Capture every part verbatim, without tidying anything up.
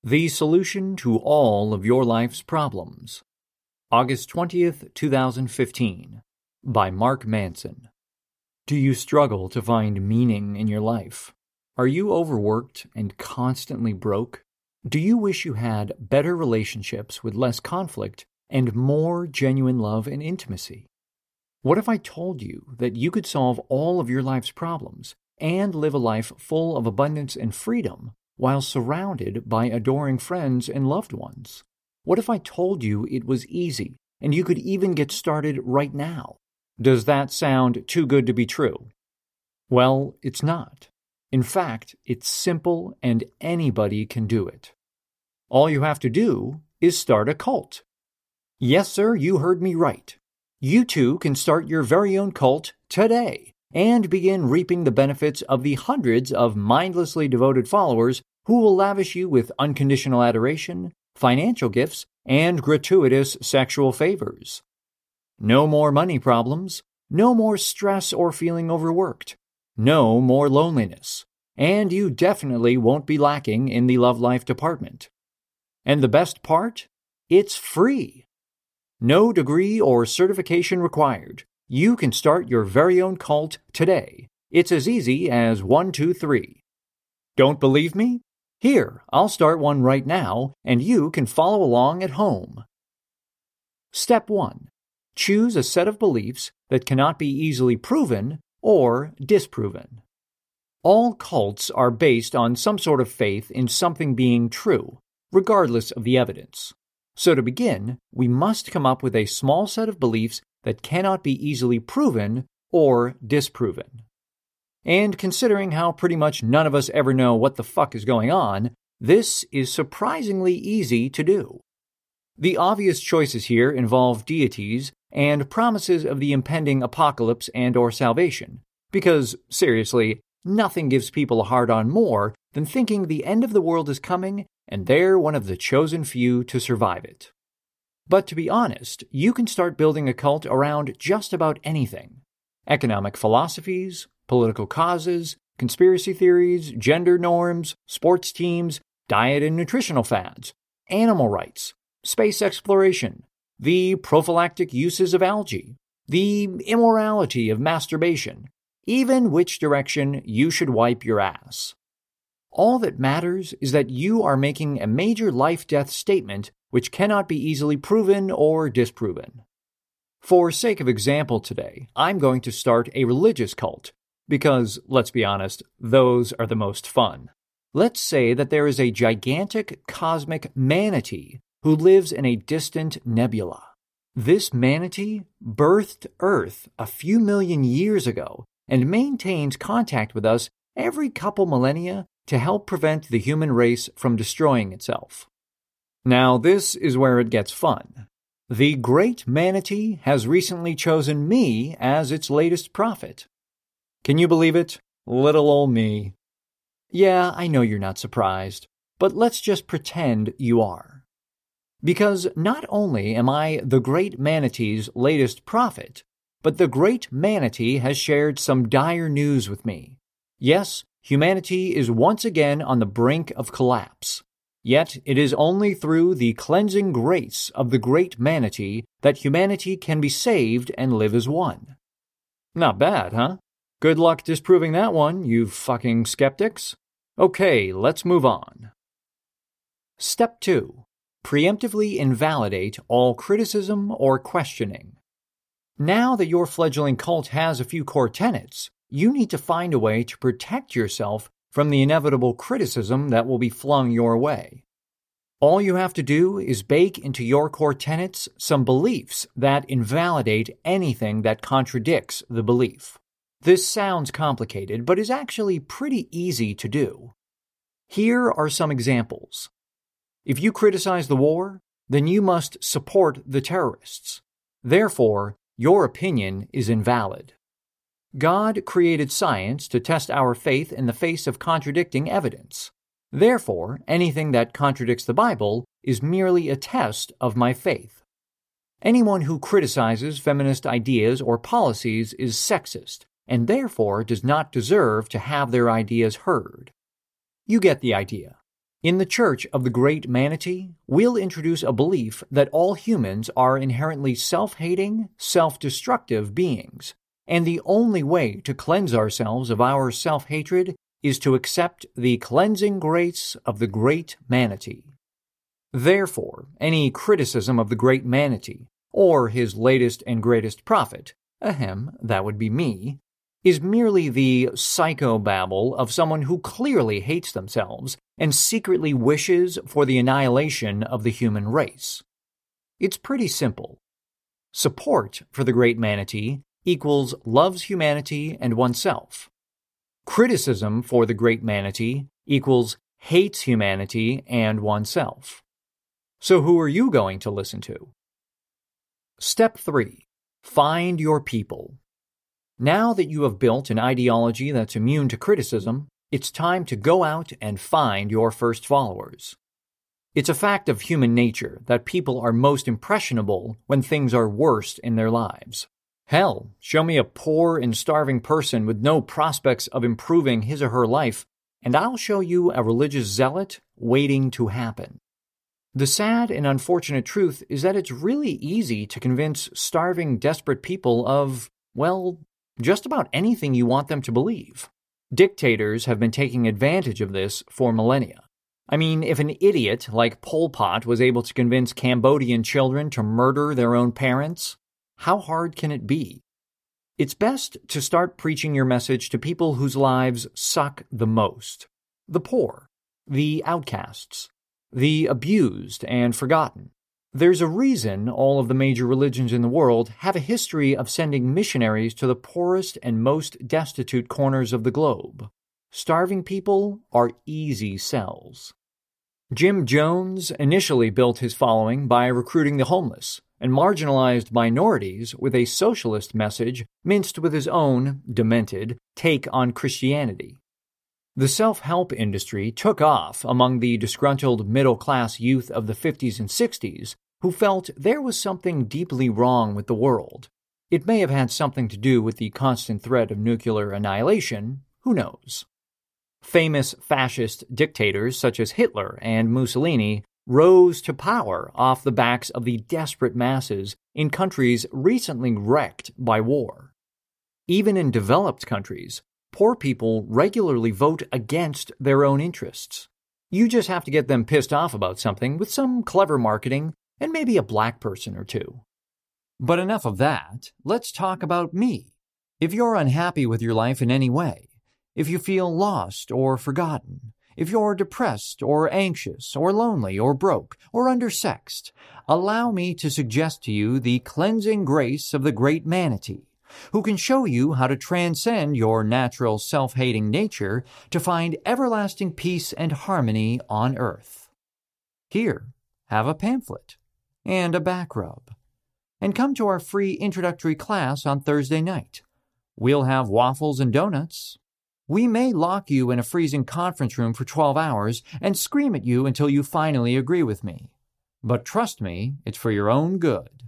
The Solution to All of Your Life's Problems. August twentieth, two thousand fifteen. By Mark Manson. Do you struggle to find meaning in your life? Are you overworked and constantly broke? Do you wish you had better relationships with less conflict and more genuine love and intimacy? What if I told you that you could solve all of your life's problems and live a life full of abundance and freedom while surrounded by adoring friends and loved ones? What if I told you it was easy and you could even get started right now? Does that sound too good to be true? Well, it's not. In fact, it's simple and anybody can do it. All you have to do is start a cult. Yes, sir, you heard me right. You too can start your very own cult today and begin reaping the benefits of the hundreds of mindlessly devoted followers who will lavish you with unconditional adoration, financial gifts, and gratuitous sexual favors. No more money problems, no more stress or feeling overworked, no more loneliness, and you definitely won't be lacking in the love life department. And the best part? It's free. No degree or certification required. You can start your very own cult today. It's as easy as one, two, three. Don't believe me? Here, I'll start one right now, and you can follow along at home. Step one. Choose a set of beliefs that cannot be easily proven or disproven. All cults are based on some sort of faith in something being true, regardless of the evidence. So to begin, we must come up with a small set of beliefs that cannot be easily proven or disproven. And considering how pretty much none of us ever know what the fuck is going on, this is surprisingly easy to do. The obvious choices here involve deities and promises of the impending apocalypse and or salvation, because, seriously, nothing gives people a hard-on more than thinking the end of the world is coming and they're one of the chosen few to survive it. But to be honest, you can start building a cult around just about anything. Economic philosophies, political causes, conspiracy theories, gender norms, sports teams, diet and nutritional fads, animal rights, space exploration, the prophylactic uses of algae, the immorality of masturbation, even which direction you should wipe your ass. All that matters is that you are making a major life-death statement which cannot be easily proven or disproven. For sake of example today, I'm going to start a religious cult, because, let's be honest, those are the most fun. Let's say that there is a gigantic cosmic manatee who lives in a distant nebula. This manatee birthed Earth a few million years ago and maintains contact with us every couple millennia to help prevent the human race from destroying itself. Now, this is where it gets fun. The great manatee has recently chosen me as its latest prophet. Can you believe it? Little ol' me. Yeah, I know you're not surprised, but let's just pretend you are. Because not only am I the great manatee's latest prophet, but the great manatee has shared some dire news with me. Yes, humanity is once again on the brink of collapse. Yet it is only through the cleansing grace of the great manatee that humanity can be saved and live as one. Not bad, huh? Good luck disproving that one, you fucking skeptics. Okay, let's move on. Step two. Preemptively invalidate all criticism or questioning. Now that your fledgling cult has a few core tenets, you need to find a way to protect yourself from the inevitable criticism that will be flung your way. All you have to do is bake into your core tenets some beliefs that invalidate anything that contradicts the belief. This sounds complicated, but is actually pretty easy to do. Here are some examples. If you criticize the war, then you must support the terrorists. Therefore, your opinion is invalid. God created science to test our faith in the face of contradicting evidence. Therefore, anything that contradicts the Bible is merely a test of my faith. Anyone who criticizes feminist ideas or policies is sexist, and therefore does not deserve to have their ideas heard. You get the idea. In the Church of the Great Manatee, we'll introduce a belief that all humans are inherently self-hating, self-destructive beings, and the only way to cleanse ourselves of our self-hatred is to accept the cleansing grace of the Great Manatee. Therefore, any criticism of the Great Manatee, or his latest and greatest prophet, ahem, that would be me, is merely the psychobabble of someone who clearly hates themselves and secretly wishes for the annihilation of the human race. It's pretty simple. Support for the Great Manatee equals loves humanity and oneself. Criticism for the Great Manatee equals hates humanity and oneself. So who are you going to listen to? Step three. Find your people. Now that you have built an ideology that's immune to criticism, it's time to go out and find your first followers. It's a fact of human nature that people are most impressionable when things are worst in their lives. Hell, show me a poor and starving person with no prospects of improving his or her life, and I'll show you a religious zealot waiting to happen. The sad and unfortunate truth is that it's really easy to convince starving, desperate people of, well, just about anything you want them to believe. Dictators have been taking advantage of this for millennia. I mean, if an idiot like Pol Pot was able to convince Cambodian children to murder their own parents, how hard can it be? It's best to start preaching your message to people whose lives suck the most. The poor, the outcasts, the abused and forgotten. There's a reason all of the major religions in the world have a history of sending missionaries to the poorest and most destitute corners of the globe. Starving people are easy sells. Jim Jones initially built his following by recruiting the homeless and marginalized minorities with a socialist message minced with his own, demented, take on Christianity. The self-help industry took off among the disgruntled middle-class youth of the fifties and sixties who felt there was something deeply wrong with the world. It may have had something to do with the constant threat of nuclear annihilation, who knows? Famous fascist dictators such as Hitler and Mussolini rose to power off the backs of the desperate masses in countries recently wrecked by war. Even in developed countries, poor people regularly vote against their own interests. You just have to get them pissed off about something with some clever marketing and maybe a black person or two. But enough of that. Let's talk about me. If you're unhappy with your life in any way, if you feel lost or forgotten, if you're depressed or anxious or lonely or broke or undersexed, allow me to suggest to you the cleansing grace of the Great Manatee, who can show you how to transcend your natural self-hating nature to find everlasting peace and harmony on earth. Here, have a pamphlet and a back rub, and come to our free introductory class on Thursday night. We'll have waffles and donuts. We may lock you in a freezing conference room for twelve hours and scream at you until you finally agree with me. But trust me, it's for your own good.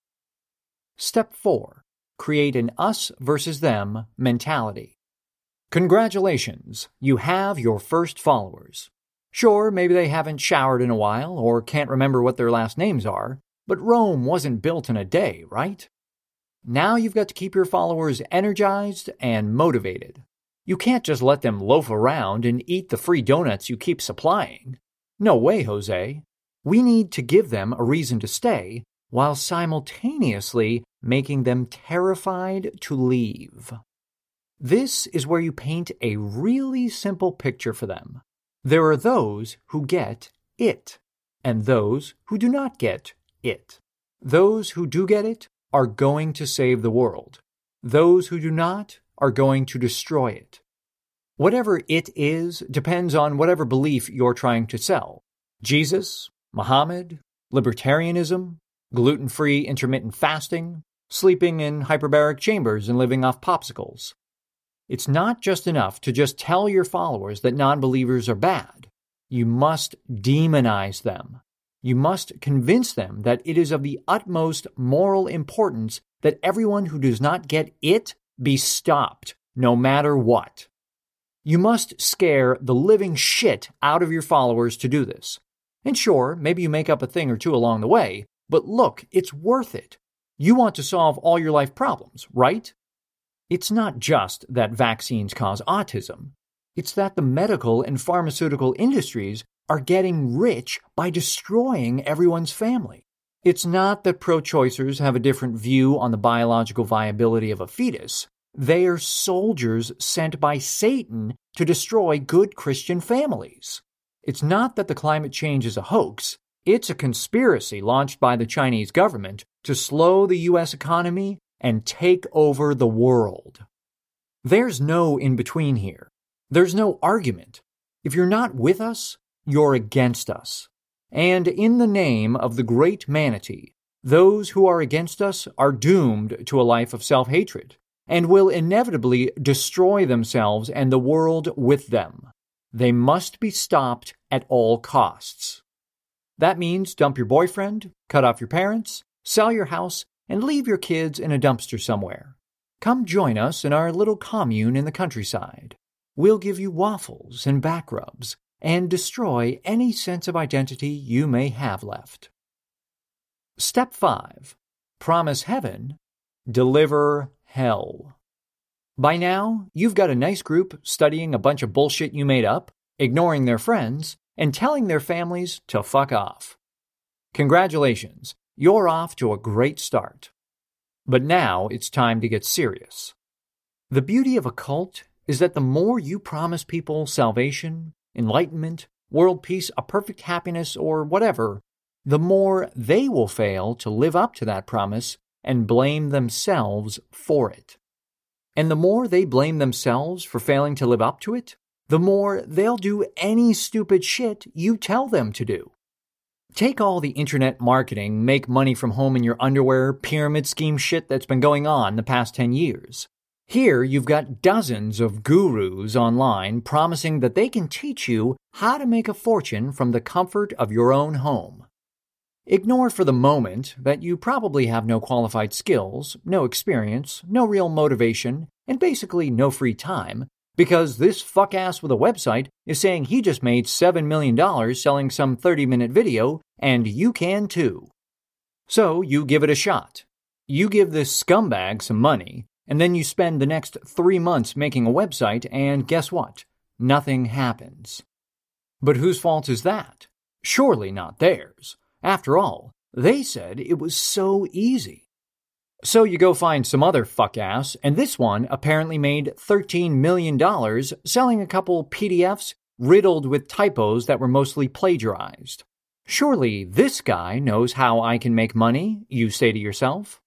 Step four. Create an us versus them mentality. Congratulations, you have your first followers. Sure, maybe they haven't showered in a while or can't remember what their last names are, but Rome wasn't built in a day, right? Now you've got to keep your followers energized and motivated. You can't just let them loaf around and eat the free donuts you keep supplying. No way, Jose. We need to give them a reason to stay while simultaneously making them terrified to leave. This is where you paint a really simple picture for them. There are those who get it, and those who do not get it. Those who do get it are going to save the world. Those who do not are going to destroy it. Whatever it is depends on whatever belief you're trying to sell. Jesus, Muhammad, libertarianism, gluten-free intermittent fasting, sleeping in hyperbaric chambers and living off popsicles. It's not just enough to just tell your followers that non-believers are bad. You must demonize them. You must convince them that it is of the utmost moral importance that everyone who does not get it be stopped, no matter what. You must scare the living shit out of your followers to do this. And sure, maybe you make up a thing or two along the way, but look, it's worth it. You want to solve all your life problems, right? It's not just that vaccines cause autism. It's that the medical and pharmaceutical industries are getting rich by destroying everyone's family. It's not that pro-choicers have a different view on the biological viability of a fetus. They are soldiers sent by Satan to destroy good Christian families. It's not that the climate change is a hoax. It's a conspiracy launched by the Chinese government to slow the U S economy and take over the world. There's no in-between here. There's no argument. If you're not with us, you're against us. And in the name of the great manatee, those who are against us are doomed to a life of self-hatred and will inevitably destroy themselves and the world with them. They must be stopped at all costs. That means dump your boyfriend, cut off your parents, sell your house, and leave your kids in a dumpster somewhere. Come join us in our little commune in the countryside. We'll give you waffles and back rubs and destroy any sense of identity you may have left. Step five. Promise heaven, deliver hell. By now, you've got a nice group studying a bunch of bullshit you made up, ignoring their friends, and telling their families to fuck off. Congratulations, you're off to a great start. But now it's time to get serious. The beauty of a cult is that the more you promise people salvation, enlightenment, world peace, a perfect happiness, or whatever, the more they will fail to live up to that promise and blame themselves for it. And the more they blame themselves for failing to live up to it, the more they'll do any stupid shit you tell them to do. Take all the internet marketing, make money from home in your underwear, pyramid scheme shit that's been going on the past ten years. Here you've got dozens of gurus online promising that they can teach you how to make a fortune from the comfort of your own home. Ignore for the moment that you probably have no qualified skills, no experience, no real motivation, and basically no free time, because this fuck-ass with a website is saying he just made seven million dollars selling some thirty-minute video, and you can too. So you give it a shot. You give this scumbag some money, and then you spend the next three months making a website, and guess what? Nothing happens. But whose fault is that? Surely not theirs. After all, they said it was so easy. So you go find some other fuck-ass, and this one apparently made thirteen million dollars selling a couple P D Fs riddled with typos that were mostly plagiarized. Surely this guy knows how I can make money, you say to yourself.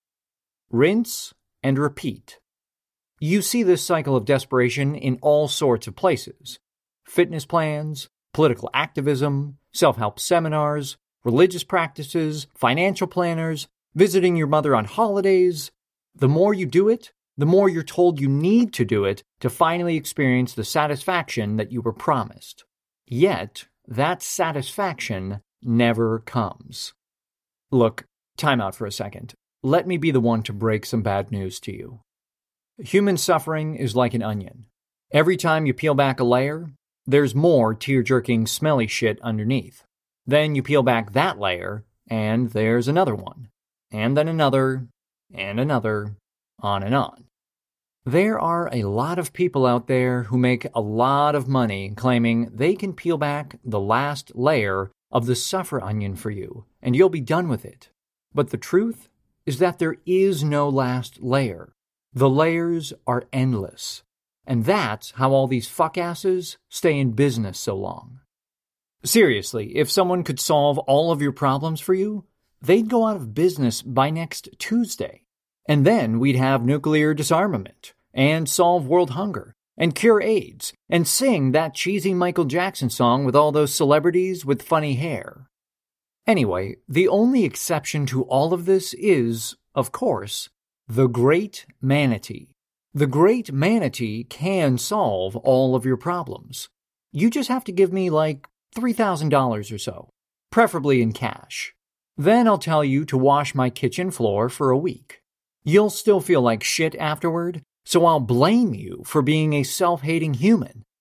Rinse and repeat. You see this cycle of desperation in all sorts of places. Fitness plans, political activism, self-help seminars, religious practices, financial planners, visiting your mother on holidays. The more you do it, the more you're told you need to do it to finally experience the satisfaction that you were promised. Yet, that satisfaction never comes. Look, time out for a second. Let me be the one to break some bad news to you. Human suffering is like an onion. Every time you peel back a layer, there's more tear-jerking, smelly shit underneath. Then you peel back that layer, and there's another one. And then another, and another, on and on. There are a lot of people out there who make a lot of money claiming they can peel back the last layer of the suffer onion for you, and you'll be done with it. But the truth is that there is no last layer. The layers are endless. And that's how all these fuckasses stay in business so long. Seriously, if someone could solve all of your problems for you, they'd go out of business by next Tuesday. And then we'd have nuclear disarmament, and solve world hunger, and cure AIDS, and sing that cheesy Michael Jackson song with all those celebrities with funny hair. Anyway, the only exception to all of this is, of course, the Great Manatee. The Great Manatee can solve all of your problems. You just have to give me, like, three thousand dollars or so, preferably in cash. Then I'll tell you to wash my kitchen floor for a week. You'll still feel like shit afterward, so I'll blame you for being a self-hating human,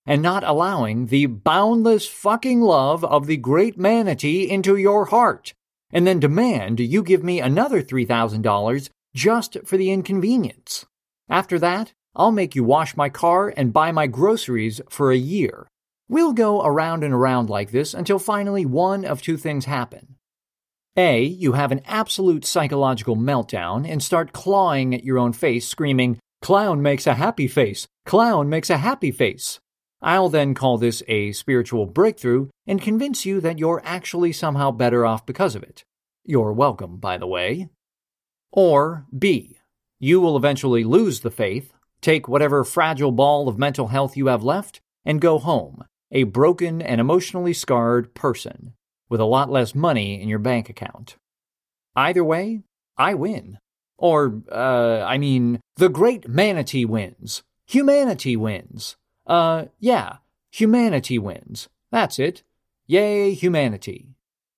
and not allowing the boundless fucking love of the great manatee into your heart, and then demand you give me another three thousand dollars just for the inconvenience. After that, I'll make you wash my car and buy my groceries for a year. We'll go around and around like this until finally one of two things happen. A, you have an absolute psychological meltdown and start clawing at your own face, screaming, "Clown makes a happy face! Clown makes a happy face!" I'll then call this a spiritual breakthrough and convince you that you're actually somehow better off because of it. You're welcome, by the way. Or B, you will eventually lose the faith, take whatever fragile ball of mental health you have left, and go home, a broken and emotionally scarred person, with a lot less money in your bank account. Either way, I win. Or, uh, I mean, the great manatee wins. Humanity wins. Uh, yeah, humanity wins. That's it. Yay, humanity.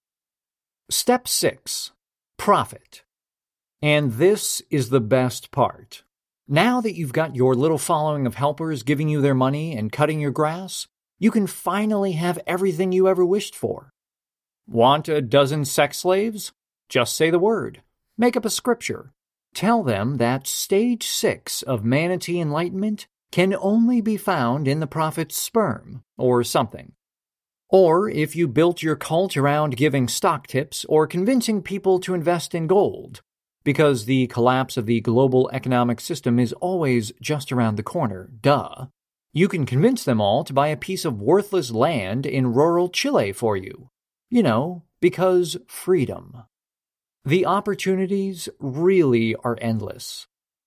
Step six. Profit. And this is the best part. Now that you've got your little following of helpers giving you their money and cutting your grass, you can finally have everything you ever wished for. Want a dozen sex slaves? Just say the word. Make up a scripture. Tell them that stage six of manatee enlightenment can only be found in the prophet's sperm, or something. Or if you built your cult around giving stock tips or convincing people to invest in gold, because the collapse of the global economic system is always just around the corner, duh. You can convince them all to buy a piece of worthless land in rural Chile for you. You know, because freedom. The opportunities really are endless.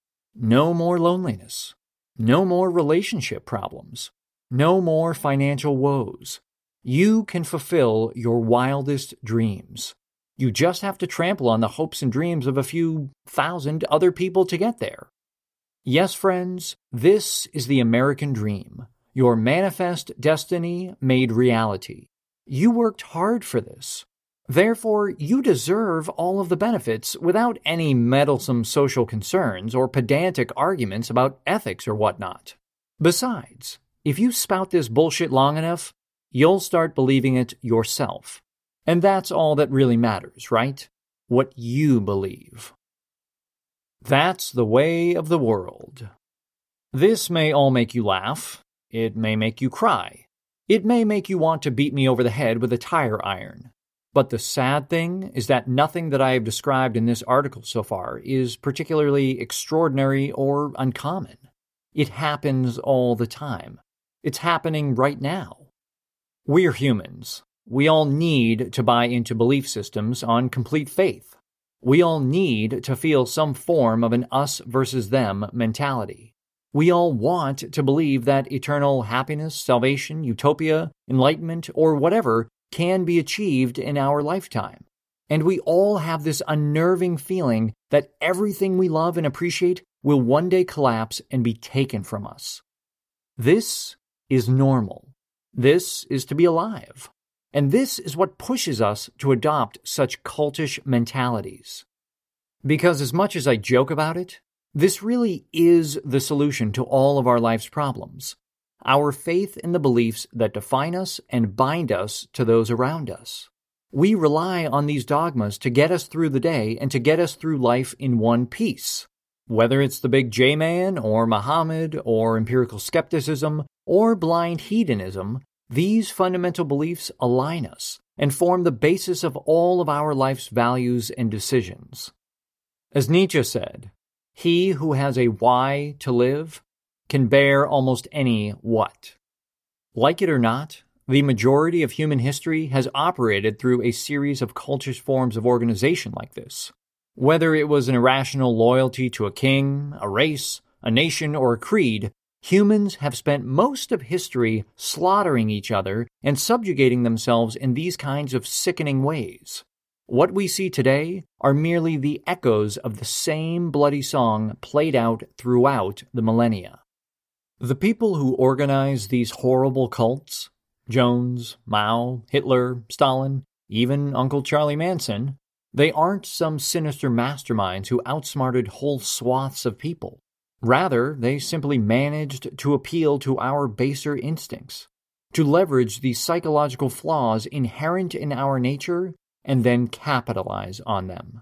No more loneliness. No more relationship problems. No more financial woes. You can fulfill your wildest dreams. You just have to trample on the hopes and dreams of a few thousand other people to get there. Yes, friends, this is the American dream. Your manifest destiny made reality. You worked hard for this. Therefore, you deserve all of the benefits without any meddlesome social concerns or pedantic arguments about ethics or whatnot. Besides, if you spout this bullshit long enough, you'll start believing it yourself. And that's all that really matters, right? What you believe. That's the way of the world. This may all make you laugh. It may make you cry. It may make you want to beat me over the head with a tire iron. But the sad thing is that nothing that I have described in this article so far is particularly extraordinary or uncommon. It happens all the time. It's happening right now. We're humans. We all need to buy into belief systems on complete faith. We all need to feel some form of an us versus them mentality. We all want to believe that eternal happiness, salvation, utopia, enlightenment, or whatever can be achieved in our lifetime. And we all have this unnerving feeling that everything we love and appreciate will one day collapse and be taken from us. This is normal. This is to be alive. And this is what pushes us to adopt such cultish mentalities. Because as much as I joke about it, this really is the solution to all of our life's problems. Our faith in the beliefs that define us and bind us to those around us. We rely on these dogmas to get us through the day and to get us through life in one piece. Whether it's the big J-man, or Muhammad, or empirical skepticism, or blind hedonism, these fundamental beliefs align us and form the basis of all of our life's values and decisions. As Nietzsche said, "He who has a why to live can bear almost any what." Like it or not, the majority of human history has operated through a series of cultish forms of organization like this. Whether it was an irrational loyalty to a king, a race, a nation, or a creed, humans have spent most of history slaughtering each other and subjugating themselves in these kinds of sickening ways. What we see today are merely the echoes of the same bloody song played out throughout the millennia. The people who organize these horrible cults, Jones, Mao, Hitler, Stalin, even Uncle Charlie Manson, they aren't some sinister masterminds who outsmarted whole swaths of people. Rather, they simply managed to appeal to our baser instincts, to leverage the psychological flaws inherent in our nature and then capitalize on them.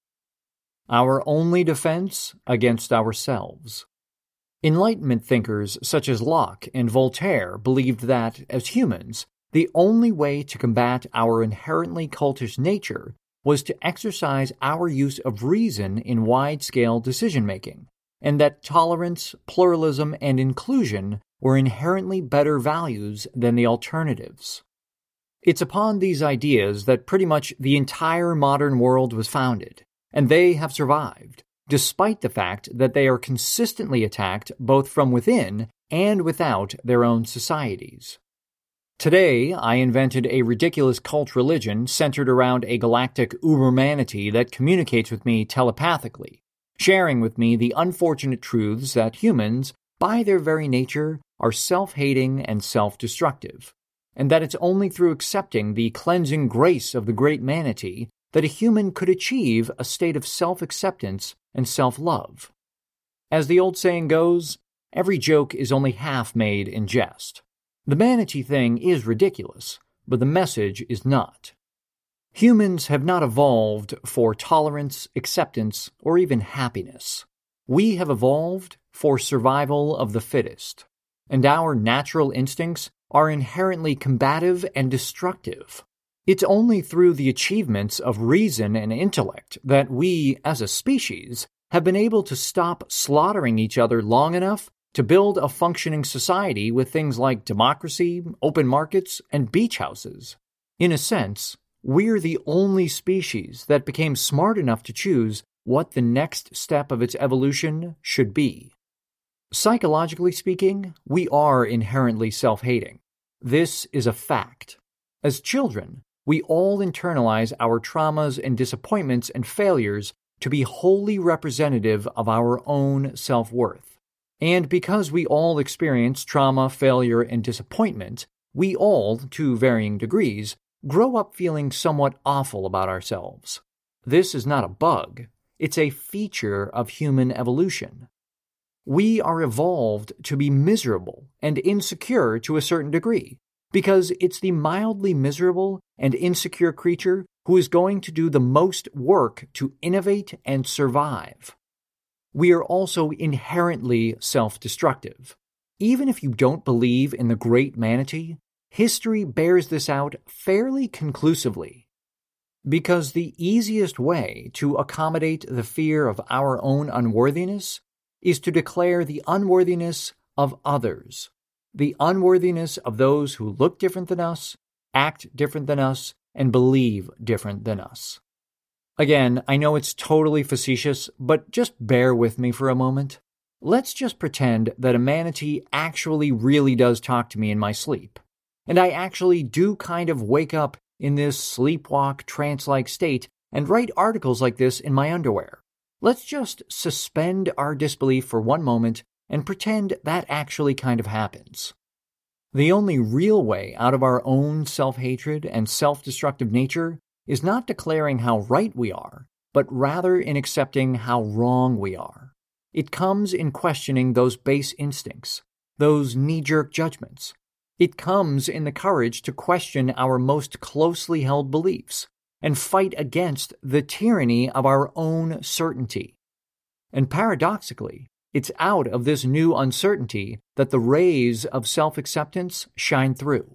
Our only defense against ourselves. Enlightenment thinkers such as Locke and Voltaire believed that, as humans, the only way to combat our inherently cultish nature was to exercise our use of reason in wide-scale decision-making, and that tolerance, pluralism, and inclusion were inherently better values than the alternatives. It's upon these ideas that pretty much the entire modern world was founded, and they have survived, despite the fact that they are consistently attacked both from within and without their own societies. Today, I invented a ridiculous cult religion centered around a galactic ubermanity that communicates with me telepathically, sharing with me the unfortunate truths that humans, by their very nature, are self-hating and self-destructive, and that it's only through accepting the cleansing grace of the great manatee that a human could achieve a state of self-acceptance and self-love. As the old saying goes, every joke is only half made in jest. The manatee thing is ridiculous, but the message is not. Humans have not evolved for tolerance, acceptance, or even happiness. We have evolved for survival of the fittest, and our natural instincts are inherently combative and destructive. It's only through the achievements of reason and intellect that we, as a species, have been able to stop slaughtering each other long enough to build a functioning society with things like democracy, open markets, and beach houses. In a sense, we're the only species that became smart enough to choose what the next step of its evolution should be. Psychologically speaking, we are inherently self-hating. This is a fact. As children, we all internalize our traumas and disappointments and failures to be wholly representative of our own self-worth. And because we all experience trauma, failure, and disappointment, we all, to varying degrees, grow up feeling somewhat awful about ourselves. This is not a bug. It's a feature of human evolution. We are evolved to be miserable and insecure to a certain degree, because it's the mildly miserable and insecure creature who is going to do the most work to innovate and survive. We are also inherently self-destructive. Even if you don't believe in the great manatee, history bears this out fairly conclusively. Because the easiest way to accommodate the fear of our own unworthiness is to declare the unworthiness of others, the unworthiness of those who look different than us, act different than us, and believe different than us. Again, I know it's totally facetious, but just bear with me for a moment. Let's just pretend that a manatee actually really does talk to me in my sleep, and I actually do kind of wake up in this sleepwalk, trance-like state and write articles like this in my underwear. Let's just suspend our disbelief for one moment and pretend that actually kind of happens. The only real way out of our own self-hatred and self-destructive nature is not declaring how right we are, but rather in accepting how wrong we are. It comes in questioning those base instincts, those knee-jerk judgments. It comes in the courage to question our most closely held beliefs and fight against the tyranny of our own certainty. And paradoxically, it's out of this new uncertainty that the rays of self-acceptance shine through.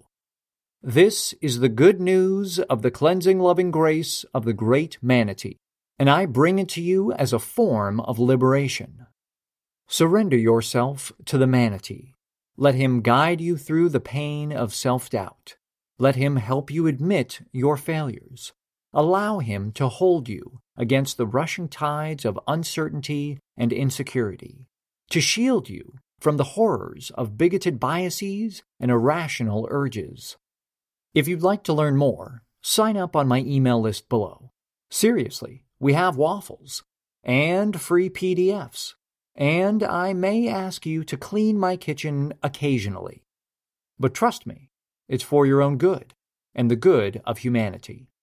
This is the good news of the cleansing loving grace of the great manatee, and I bring it to you as a form of liberation. Surrender yourself to the manatee. Let him guide you through the pain of self-doubt. Let him help you admit your failures. Allow him to hold you against the rushing tides of uncertainty and insecurity, to shield you from the horrors of bigoted biases and irrational urges. If you'd like to learn more, sign up on my email list below. Seriously, we have waffles, and free P D Fs, and I may ask you to clean my kitchen occasionally. But trust me, it's for your own good, and the good of humanity.